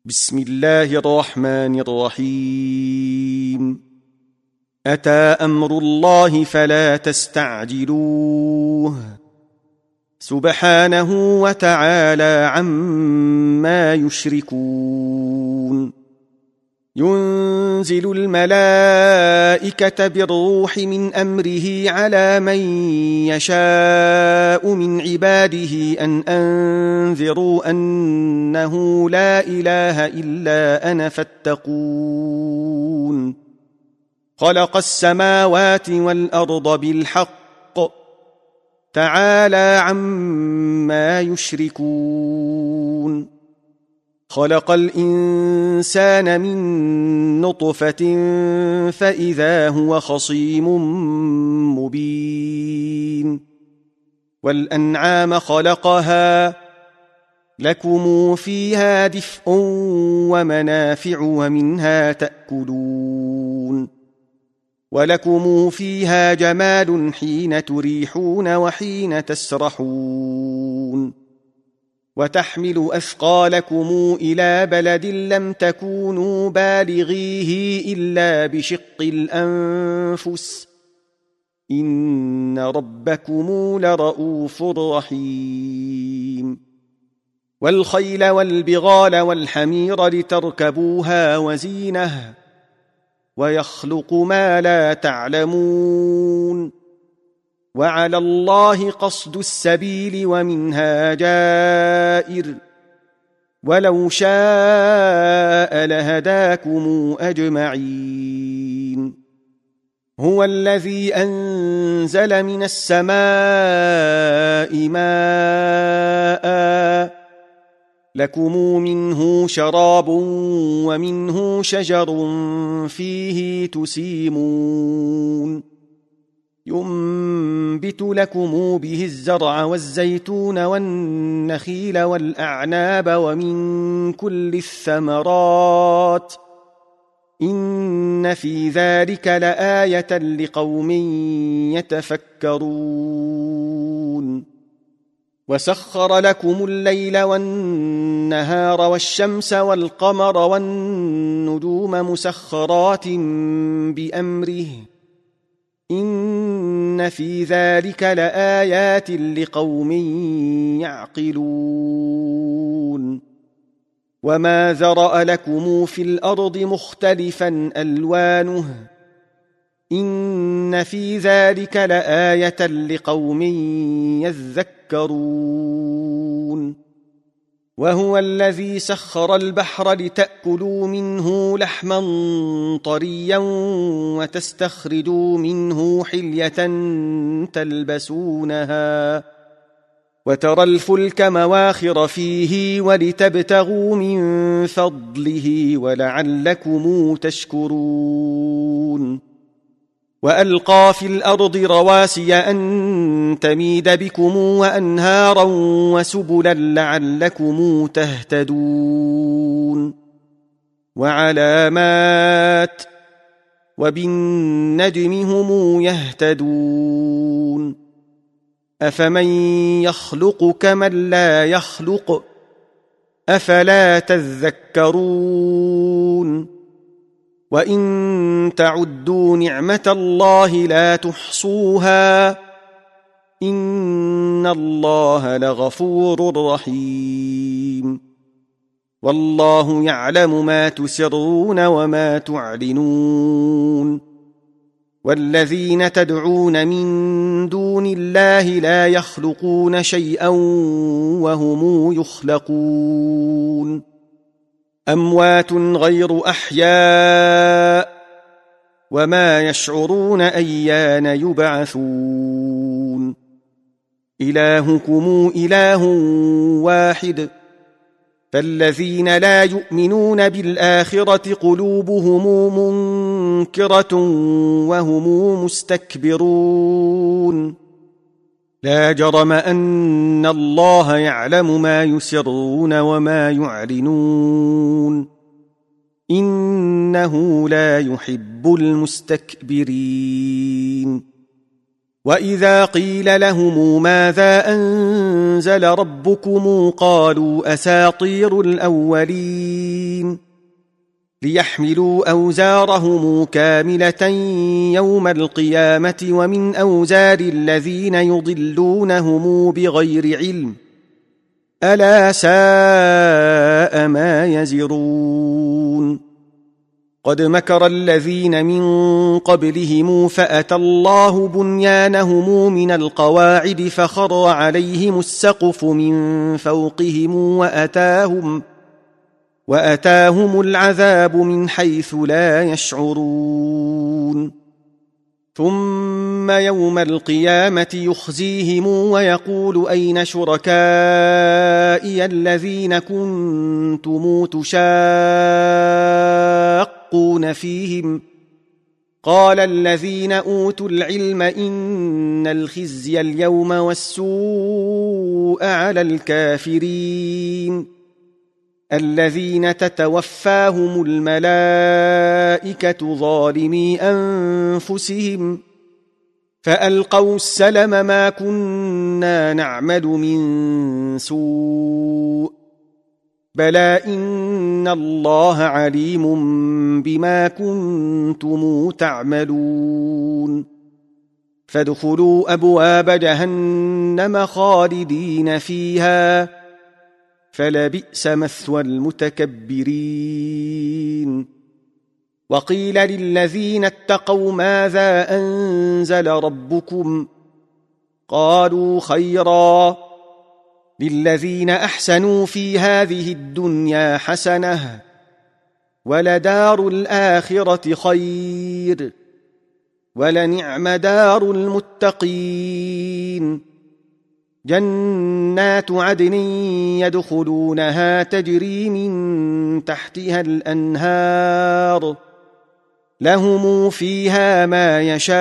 بسم الله الرحمن الرحيم. أتى أمر الله فلا تستعجلوه سبحانه وتعالى عما يشركون. ينزل الملائكة بالروح من أمره على من يشاء من عباده أن أنذروا أنه لا إله إلا أنا فاتقون. خلق السماوات والأرض بالحق تعالى عما يشركون. خلق الإنسان من نطفة فإذا هو خصيم مبين. والأنعام خلقها لكم فيها دفء ومنافع ومنها تأكلون. ولكم فيها جمال حين تريحون وحين تسرحون. وتحمل أثقالكم إلى بلد لم تكونوا بالغيه إلا بشق الأنفس إن ربكم لرؤوف رحيم. والخيل والبغال والحمير لتركبوها وزينة ويخلق ما لا تعلمون. وعلى الله قصد السبيل ومنها جائر ولو شاء لهداكم أجمعين. هو الذي أنزل من السماء ماء لكم منه شراب ومنه شجر فيه تسيمون. ينبت لكم به الزرع والزيتون والنخيل والأعناب ومن كل الثمرات إن في ذلك لآية لقوم يتفكرون. وسخر لكم الليل والنهار والشمس والقمر والنجوم مسخرات بأمره إن في ذلك لآيات لقوم يعقلون. وما ذرأ لكم في الأرض مختلفا ألوانه إن في ذلك لآية لقوم يذكرون. وهو الذي سخر البحر لتأكلوا منه لحما طريا وتستخرجوا منه حلية تلبسونها وترى الفلك مواخر فيه ولتبتغوا من فضله ولعلكم تشكرون. وألقى في الأرض رواسي أن تميد بكم وأنهارا وسبلا لعلكم تهتدون. وعلامات وبالنجم هم يهتدون. أفمن يخلق كمن لا يخلق أفلا تذكرون. وإن تعدوا نعمة الله لا تحصوها إن الله لغفور رحيم. والله يعلم ما تسرون وما تعلنون. والذين تدعون من دون الله لا يخلقون شيئا وهم يخلقون. أموات غير أحياء وما يشعرون أيان يبعثون. إلهكم إله واحد فالذين لا يؤمنون بالآخرة قلوبهم منكرة وهم مستكبرون. لا جرم أن الله يعلم ما يسرون وما يعلنون إنه لا يحب المستكبرين. وإذا قيل لهم ماذا أنزل ربكم قالوا أساطير الأولين ليحملوا أوزارهم كاملة يوم القيامة ومن أوزار الذين يضلونهم بغير علم ألا ساء ما يزرون قد مكر الذين من قبلهم فأتى الله بنيانهم من القواعد فخر عليهم السقف من فوقهم وأتاهم العذاب من حيث لا يشعرون ثم يوم القيامة يخزيهم ويقول أين شركائي الذين كنتم تشاقون فيهم قال الذين أوتوا العلم إن الخزي اليوم والسوء على الكافرين الذين تتوفاهم الملائكة ظالمي أنفسهم فألقوا السلم ما كنا نعمل من سوء بلى إن الله عليم بما كنتم تعملون فادخلوا أبواب جهنم خالدين فيها فلبئس مثوى المتكبرين وقيل للذين اتقوا ماذا أنزل ربكم قالوا خيرا للذين أحسنوا في هذه الدنيا حسنة ولدار الآخرة خير ولنعم دار المتقين جنات عدن يدخلونها تجري من تحتها الأنهار لهم فيها ما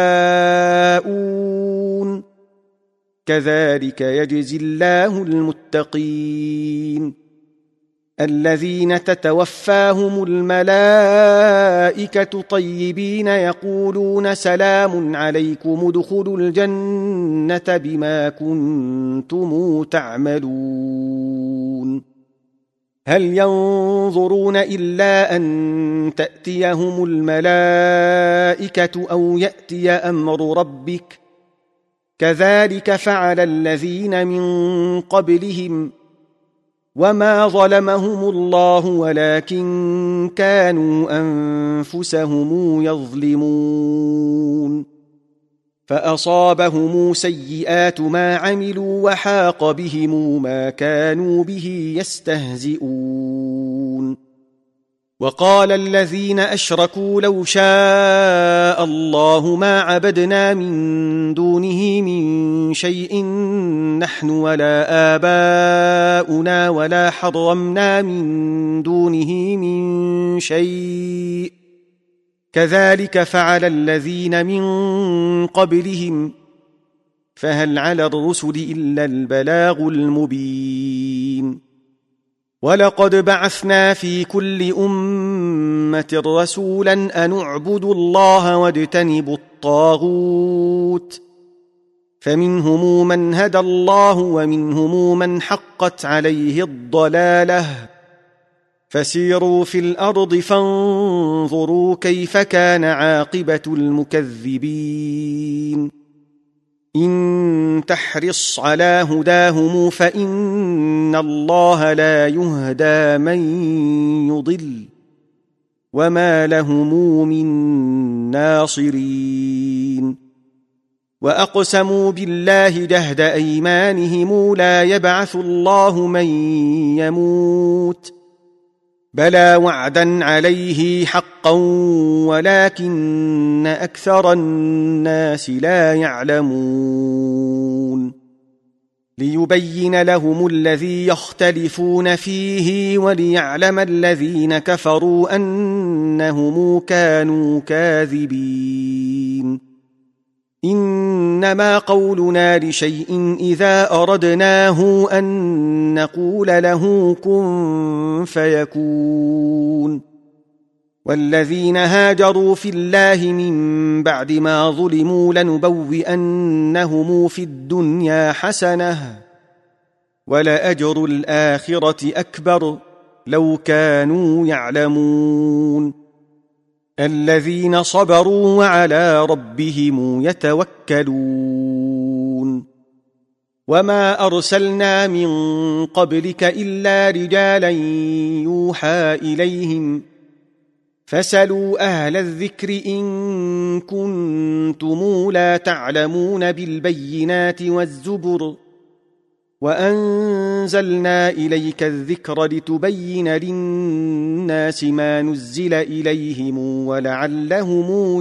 يشاءون كذلك يجزي الله المتقين الذين تتوفاهم الملائكة طيبين يقولون سلام عليكم ادخلوا الجنة بما كنتم تعملون هل ينظرون إلا أن تأتيهم الملائكة أو يأتي أمر ربك كذلك فعل الذين من قبلهم وما ظلمهم الله ولكن كانوا أنفسهم يظلمون فأصابهم سيئات ما عملوا وحاق بهم ما كانوا به يستهزئون وقال الذين أشركوا لو شاء الله ما عبدنا من دونه من شيء نحن ولا آباؤنا ولا حرمنا من دونه من شيء كذلك فعل الذين من قبلهم فهل على الرسل إلا البلاغ المبين ولقد بعثنا في كل أمة رسولا أن اعبدوا الله واجتنبوا الطاغوت فمنهم من هدى الله ومنهم من حقت عليه الضلالة فسيروا في الأرض فانظروا كيف كان عاقبة المكذبين إن تحرص على هداهم فإن الله لا يهدى من يضل وما لهم من ناصرين وأقسموا بالله جهد أيمانهم لا يبعث الله من يموت بلى وعدا عليه حقا ولكن أكثر الناس لا يعلمون ليبين لهم الذي يختلفون فيه وليعلم الذين كفروا أنهم كانوا كاذبين إنما قولنا لشيء إذا أردناه أن نقول له كن فيكون والذين هاجروا في الله من بعد ما ظلموا لنبوئنهم في الدنيا حسنة ولأجر الآخرة أكبر لو كانوا يعلمون الذين صبروا وعلى ربهم يتوكلون وما أرسلنا من قبلك إلا رجالا يوحى إليهم فاسألوا أهل الذكر إن كنتم لا تعلمون بالبينات والزبر وأنزلنا إليك الذكر لتبين للناس ما نزل إليهم ولعلهم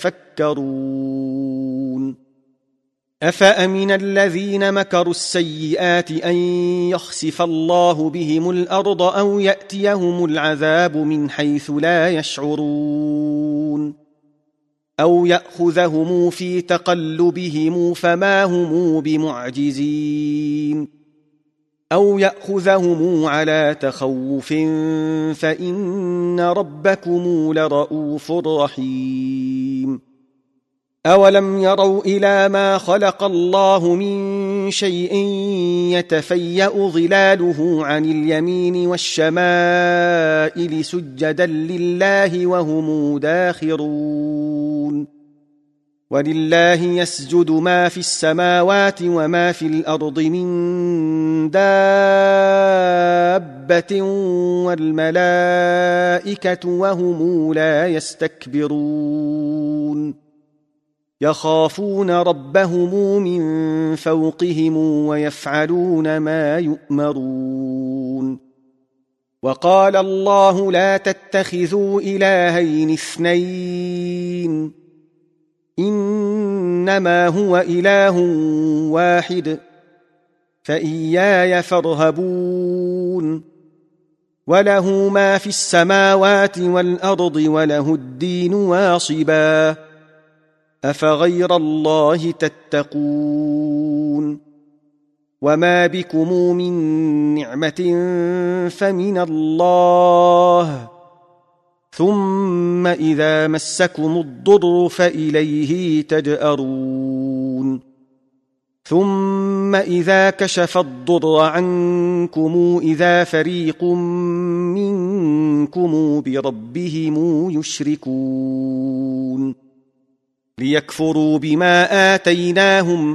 يتفكرون أفأمن الذين مكروا السيئات أن يخسف الله بهم الأرض أو يأتيهم العذاب من حيث لا يشعرون أو يأخذهم في تقلبهم فما هم بمعجزين أو يأخذهم على تخوف فإن ربكم لرؤوف رحيم أولم يروا إلى ما خلق الله من شيء يتفيأ ظلاله عن اليمين والشمائل سجدا لله وهم داخرون ولله يسجد ما في السماوات وما في الأرض من دابة والملائكة وهم لا يستكبرون يخافون ربهم من فوقهم ويفعلون ما يؤمرون وقال الله لا تتخذوا إلهين اثنين إنما هو إله واحد فإياي فارهبون وله ما في السماوات والأرض وله الدين واصبا أفغير الله تتقون وما بكم من نعمة فمن الله ثم إذا مسكم الضر فإليه تجأرون ثم إذا كشف الضر عنكم إذا فريق منكم بربهم يشركون ليكفروا بما آتيناهم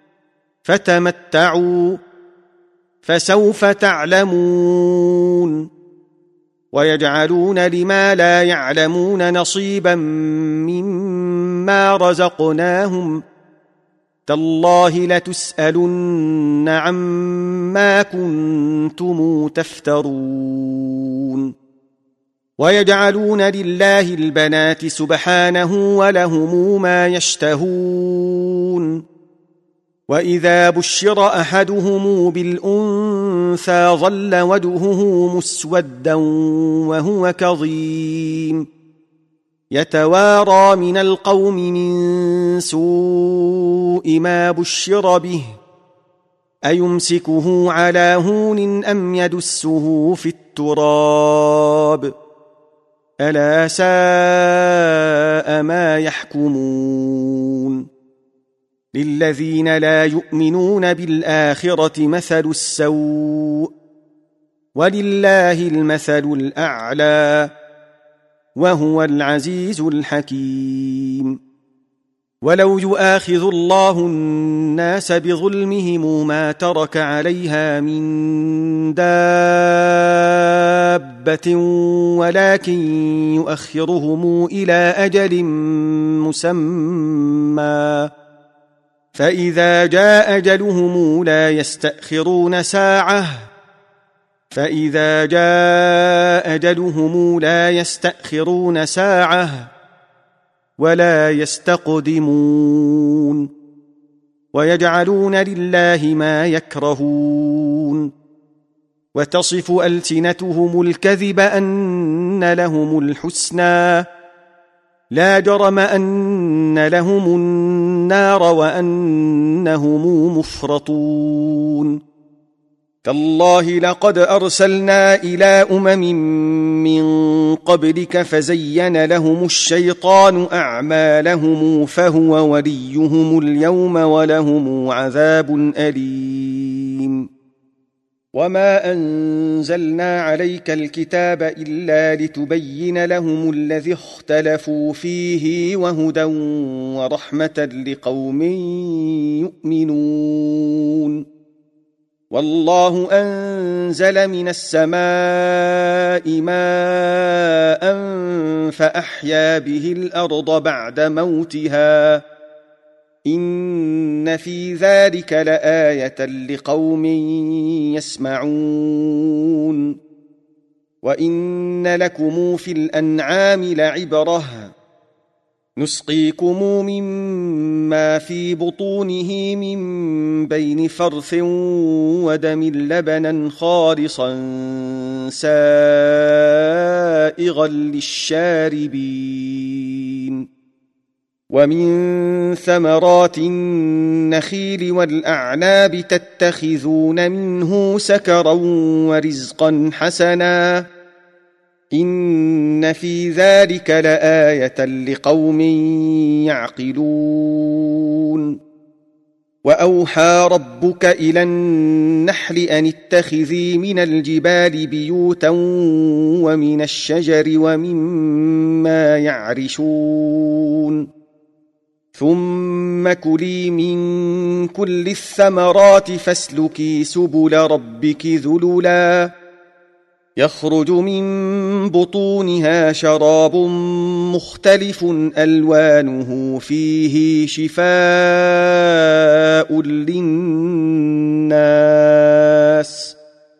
فتمتعوا فسوف تعلمون ويجعلون لما لا يعلمون نصيبا مما رزقناهم تالله لتسألن عما كنتم تفترون ويجعلون لله البنات سبحانه ولهم ما يشتهون وإذا بشر أحدهم بالأنثى ظل وجهه مسودا وهو كظيم يتوارى من القوم من سوء ما بشر به أيمسكه على هون أم يدسه في التراب ألا ساء ما يحكمون للذين لا يؤمنون بالآخرة مثل السوء ولله المثل الأعلى وهو العزيز الحكيم ولو يؤاخذ الله الناس بظلمهم ما ترك عليها من دابة ولكن يؤخرهم إلى أجل مسمى فإذا جاء أجلهم لا يستأخرون ساعة فإذا جاء أجلهم لا يستأخرون ساعة ولا يستقدمون ويجعلون لله ما يكرهون وتصف ألسنتهم الكذب أن لهم الحسنى لا جرم أن لهم النار وأنهم مفرطون تالله لقد أرسلنا إلى أمم من قبلك فزين لهم الشيطان أعمالهم فهو وليهم اليوم ولهم عذاب أليم. وما أنزلنا عليك الكتاب إلا لتبين لهم الذي اختلفوا فيه وهدى ورحمة لقوم يؤمنون. والله أنزل من السماء ماء فأحيا به الأرض بعد موتها إن في ذلك لآية لقوم يسمعون. وإن لكم في الأنعام لعبرة نسقيكم مما في بطونه من بين فرث ودم لبنا خالصا سائغا للشاربين. ومن ثمرات النخيل والأعناب تتخذون منه سكرا ورزقا حسنا إن في ذلك لآية لقوم يعقلون. وأوحى ربك إلى النحل أن اتخذي من الجبال بيوتا ومن الشجر ومما يعرشون ثم كلي من كل الثمرات فاسلكي سبل ربك ذللا يخرج من بطونها شراب مختلف ألوانه فيه شفاء للناس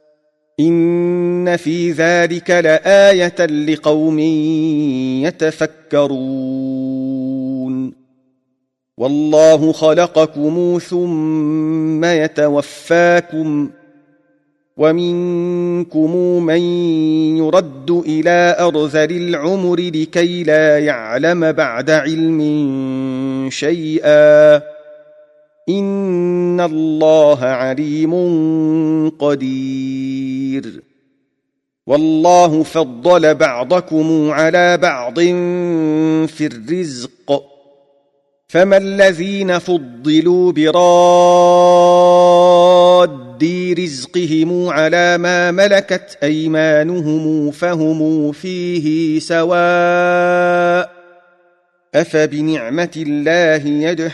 إن في ذلك لآية لقوم يتفكرون. والله خلقكم ثم يتوفاكم ومنكم من يرد إلى أرذل العمر لكي لا يعلم بعد علم شيئا إن الله عليم قدير. والله فضل بعضكم على بعض في الرزق فما الذين فضلوا براد رزقهم على ما ملكت أيمانهم فهم فيه سواء أفبنعمة الله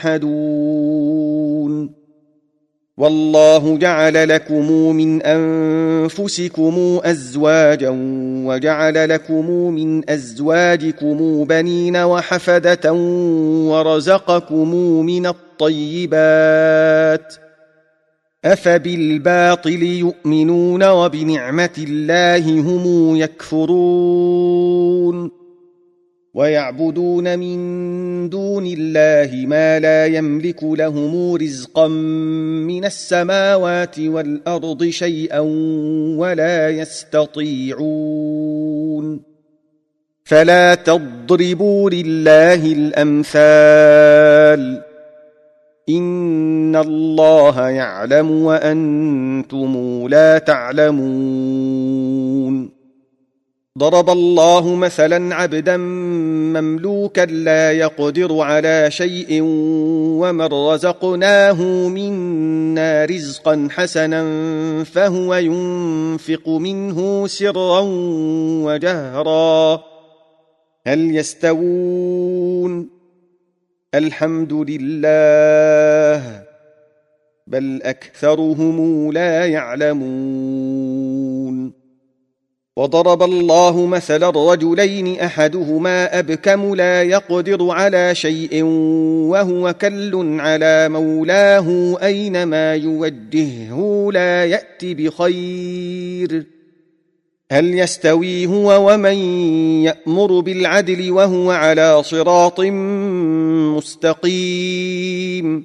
يجحدون. والله جعل لكم من أنفسكم أزواجا وجعل لكم من أزواجكم بنين وحفدة ورزقكم من الطيبات أفبالباطل يؤمنون وبنعمة الله هم يكفرون. ويعبدون من دون الله ما لا يملك لهم رزقا من السماوات والأرض شيئا ولا يستطيعون. فلا تضربوا لله الأمثال إن الله يعلم وأنتم لا تعلمون. ضرب الله مثلا عبدا مملوكا لا يقدر على شيء ومن رزقناه منا رزقا حسنا فهو ينفق منه سرا وجهرا هل يستوون؟ الحمد لله بل أكثرهم لا يعلمون. وضرب الله مثلا رجلين أحدهما أبكم لا يقدر على شيء وهو كل على مولاه أينما يوجهه لا يأت بخير هل يستوي هو ومن يأمر بالعدل وهو على صراط مستقيم.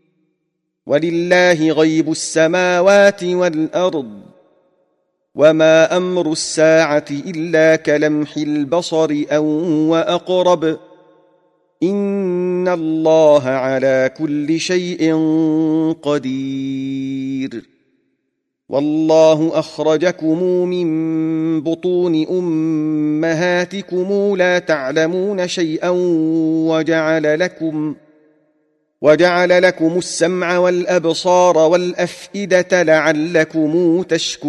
ولله غيب السماوات والأرض وما أمر الساعة إلا كلمح البصر أو وأقرب إن الله على كل شيء قدير. والله أخرجكم من بطون أمهاتكم لا تعلمون شيئا وجعل لكم السمع والأبصار والأفئدة لعلكم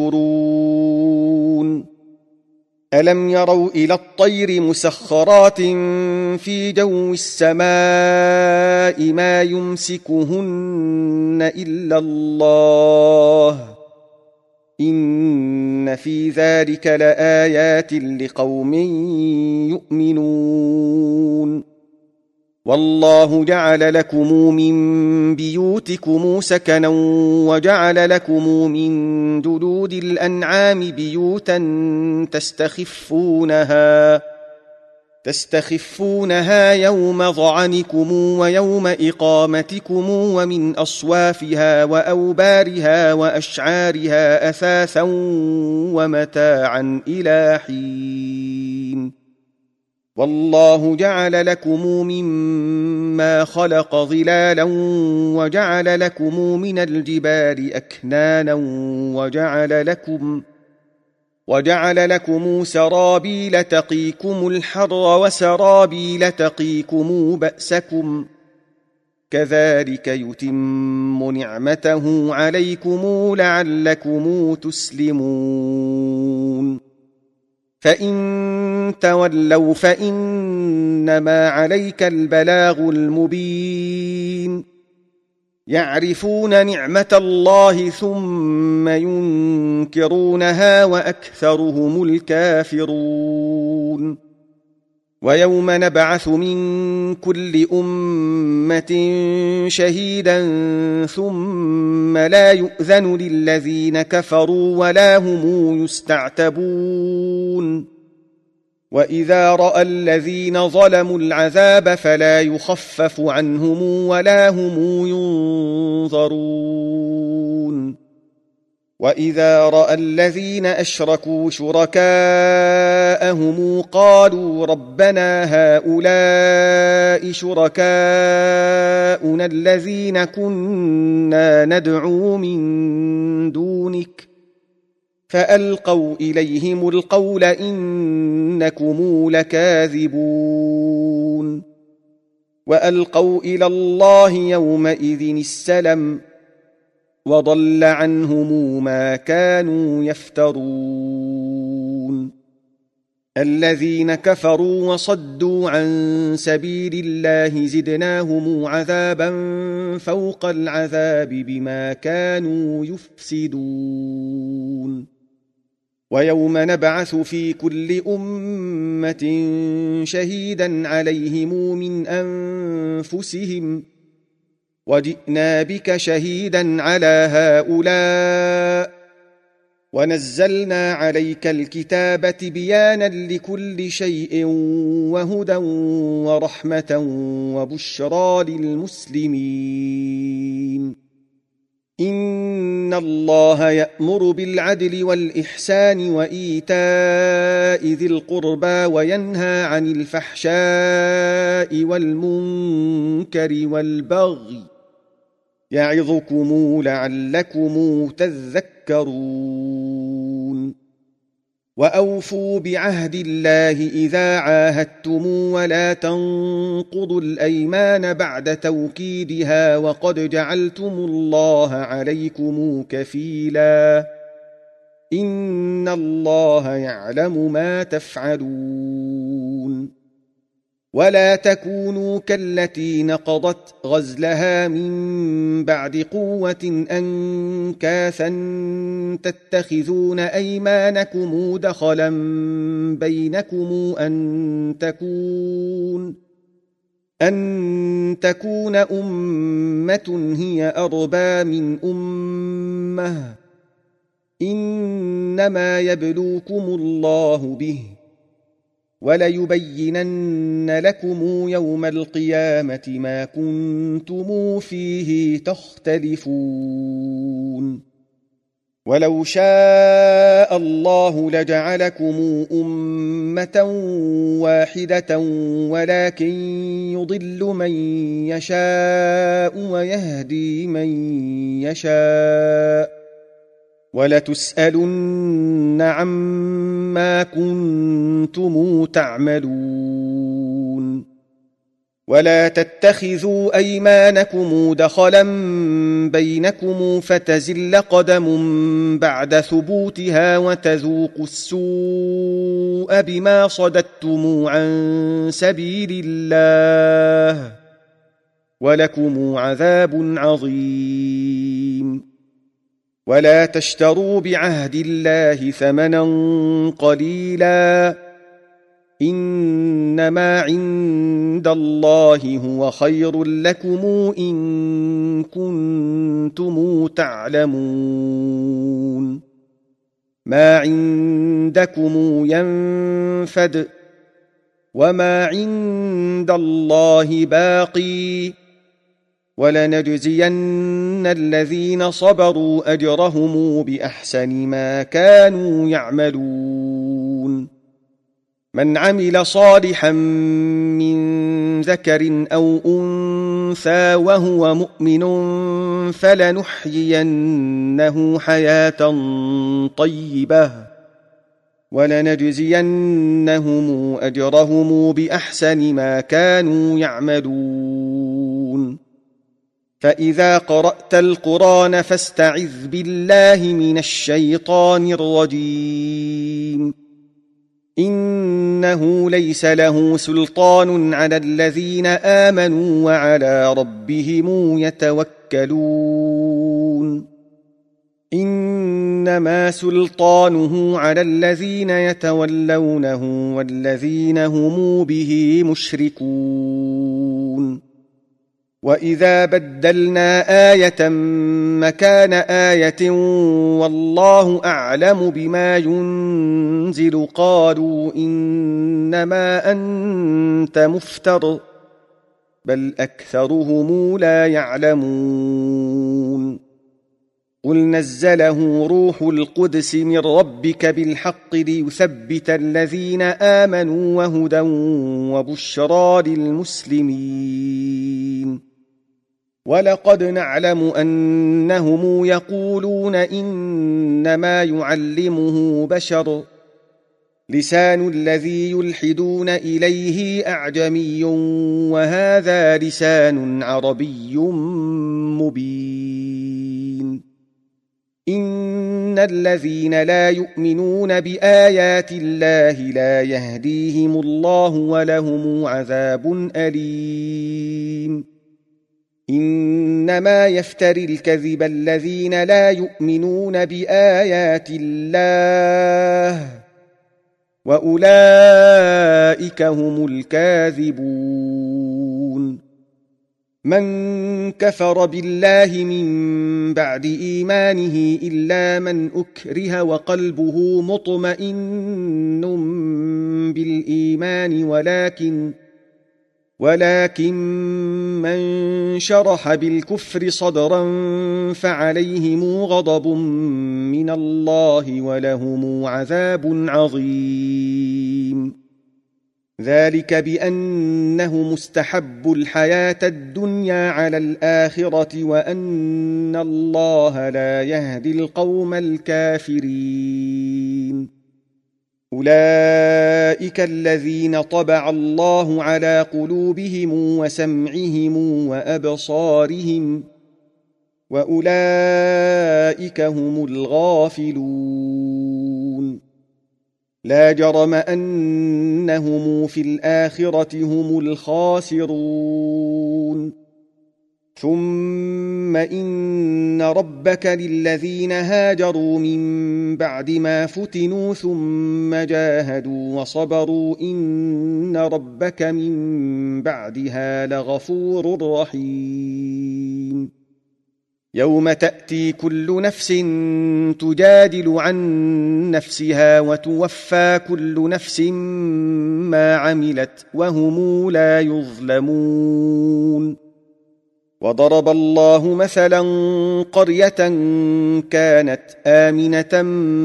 تشكرون ألم يروا إلى الطير مسخرات في جو السماء ما يمسكهن إلا الله إن في ذلك لآيات لقوم يؤمنون والله جعل لكم من بيوتكم سكنا وجعل لكم من جلود الأنعام بيوتا تستخفونها يوم ظعنكم ويوم إقامتكم ومن أصوافها وأوبارها وأشعارها أثاثا ومتاعا إلى حين والله جعل لكم مما خلق ظلالا وجعل لكم من الجبال أكنانا وجعل لكم سرابيل تقيكم الحر وسرابيل تقيكم بأسكم كذلك يتم نعمته عليكم لعلكم تسلمون فإن تولوا فإنما عليك البلاغ المبين يعرفون نعمة الله ثم ينكرونها وأكثرهم الكافرون ويوم نبعث من كل أمة شهيدا ثم لا يؤذن للذين كفروا ولا هم يستعتبون وإذا رأى الذين ظلموا العذاب فلا يخفف عنهم ولا هم ينظرون وإذا رأى الذين أشركوا شركاءهم قالوا ربنا هؤلاء شركاؤنا الذين كنا ندعو من دونك فألقوا إليهم القول إنكم لكاذبون وألقوا إلى الله يومئذ السلم وضل عنهم ما كانوا يفترون الذين كفروا وصدوا عن سبيل الله زدناهم عذابا فوق العذاب بما كانوا يفسدون ويوم نبعث في كل أمة شهيدا عليهم من أنفسهم وجئنا بك شهيدا على هؤلاء ونزلنا عليك الكتاب بيانا لكل شيء وهدى ورحمة وبشرى للمسلمين إن الله يأمر بالعدل والإحسان وإيتاء ذي القربى وينهى عن الفحشاء والمنكر والبغي يعظكم لعلكم تذكرون وأوفوا بعهد الله إذا عاهدتم ولا تنقضوا الأيمان بعد توكيدها وقد جعلتم الله عليكم كفيلا إن الله يعلم ما تفعلون ولا تكونوا كالتي نقضت غزلها من بعد قوة أنكاثا تتخذون أيمانكم دخلا بينكم أن تكون أمة هي أربى من أمة إنما يبلوكم الله به وليبينن لكم يوم القيامة ما كنتم فيه تختلفون ولو شاء الله لجعلكم أمة واحدة ولكن يضل من يشاء ويهدي من يشاء ولتسألن عما كنتم تعملون ولا تتخذوا أيمانكم دخلا بينكم فتزل قدم بعد ثبوتها وتذوقوا السوء بما صددتم عن سبيل الله ولكم عذاب عظيم ولا تشتروا بعهد الله ثمنا قليلا إنما عند الله هو خير لكم إن كنتم تعلمون ما عندكم ينفد وما عند الله باقي ولنجزين الذين صبروا أجرهم بأحسن ما كانوا يعملون من عمل صالحا من ذكر أو أنثى وهو مؤمن فلنحيينه حياة طيبة ولنجزينهم أجرهم بأحسن ما كانوا يعملون فإذا قرأت القرآن فاستعذ بالله من الشيطان الرجيم إنه ليس له سلطان على الذين آمنوا وعلى ربهم يتوكلون إنما سلطانه على الذين يتولونه والذين هم به مشركون وإذا بدلنا آية مكان آية والله أعلم بما ينزل قالوا إنما أنت مفتر بل أكثرهم لا يعلمون قل نزله روح القدس من ربك بالحق ليثبت الذين آمنوا وهدى وبشرى للمسلمين ولقد نعلم أنهم يقولون إنما يعلمه بشر لسان الذي يلحدون إليه أعجمي وهذا لسان عربي مبين إن الذين لا يؤمنون بآيات الله لا يهديهم الله ولهم عذاب أليم إنما يفتري الكذب الذين لا يؤمنون بآيات الله وأولئك هم الكاذبون من كفر بالله من بعد إيمانه إلا من أكره وقلبه مطمئن بالإيمان ولكن من شرح بالكفر صدرا فعليهم غضب من الله ولهم عذاب عظيم ذلك بأنه مستحب الحياة الدنيا على الآخرة وأن الله لا يهدي القوم الكافرين أولئك الذين طبع الله على قلوبهم وسمعهم وأبصارهم وأولئك هم الغافلون لا جرم أنهم في الآخرة هم الخاسرون ثم إن ربك للذين هاجروا من بعد ما فتنوا ثم جاهدوا وصبروا إن ربك من بعدها لغفور رحيم يوم تأتي كل نفس تجادل عن نفسها وتوفى كل نفس ما عملت وهم لا يظلمون وضرب الله مثلا قرية كانت آمنة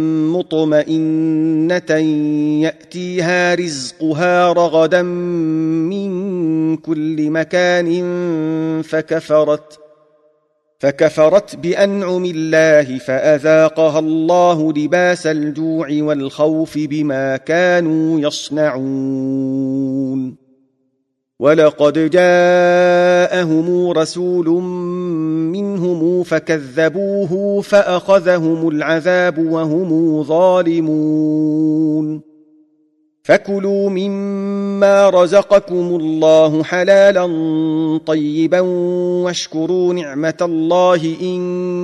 مطمئنة يأتيها رزقها رغدا من كل مكان فكفرت بأنعم الله فأذاقها الله لباس الجوع والخوف بما كانوا يصنعون ولقد جاءهم رسول منهم فكذبوه فأخذهم العذاب وهم ظالمون فكلوا مما رزقكم الله حلالا طيبا واشكروا نعمة الله إن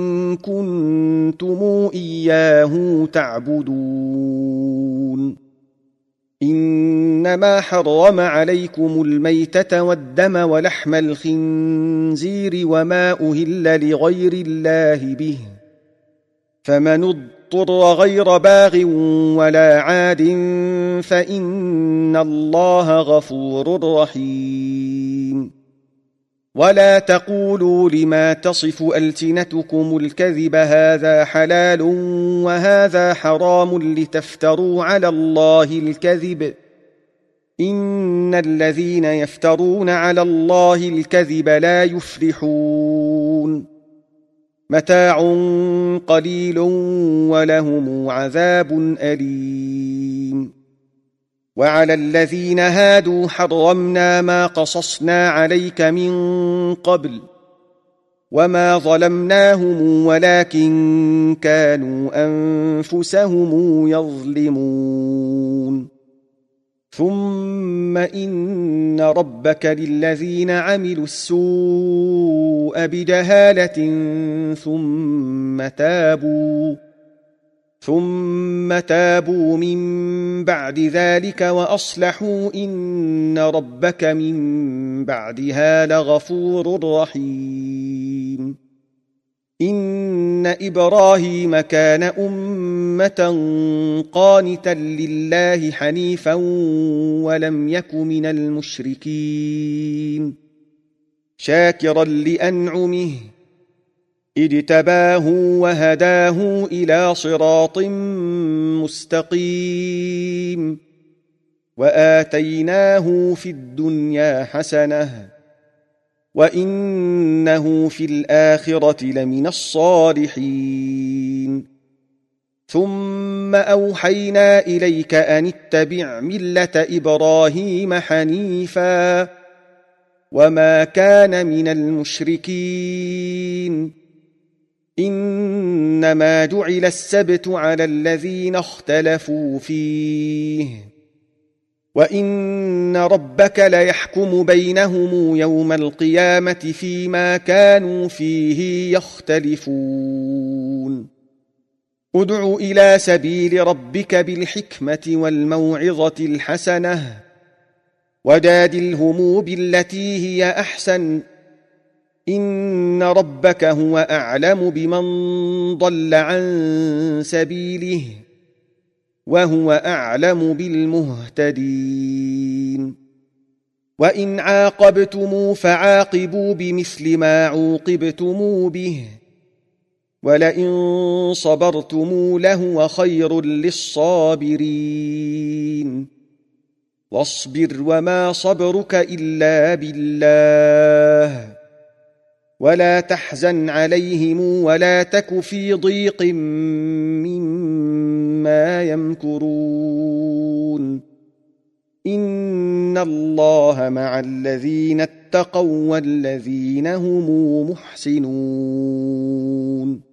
كنتم إياه تعبدون إنما حرم عليكم الميتة والدم ولحم الخنزير وما أهل لغير الله به فمن اضطر غير باغ ولا عاد فإن الله غفور رحيم ولا تقولوا لما تصف ألسنتكم الكذب هذا حلال وهذا حرام لتفتروا على الله الكذب إن الذين يفترون على الله الكذب لا يفلحون متاع قليل ولهم عذاب أليم وعلى الذين هادوا حرمنا ما قصصنا عليك من قبل وما ظلمناهم ولكن كانوا أنفسهم يظلمون ثم إن ربك للذين عملوا السوء بجهالة ثم تابوا من بعد ذلك وأصلحوا إن ربك من بعدها لغفور رحيم إن إبراهيم كان أمة قانتا لله حنيفا ولم يك من المشركين شاكرا لأنعمه اجتباه وهداه إلى صراط مستقيم وآتيناه في الدنيا حسنة وإنه في الآخرة لمن الصالحين ثم أوحينا إليك أن اتبع ملة إبراهيم حنيفا وما كان من المشركين إنما جعل السبت على الذين اختلفوا فيه وإن ربك ليحكم بينهم يوم القيامة فيما كانوا فيه يختلفون ادع إلى سبيل ربك بالحكمة والموعظة الحسنة وجادلهم بالتي هي أحسن إن ربك هو أعلم بمن ضل عن سبيله وهو أعلم بالمهتدين وإن عاقبتم فعاقبوا بمثل ما عوقبتم به ولئن صبرتم لهو خير للصابرين واصبر وما صبرك إلا بالله ولا تحزن عليهم ولا تك في ضيق مما يمكرون إن الله مع الذين اتقوا والذين هم محسنون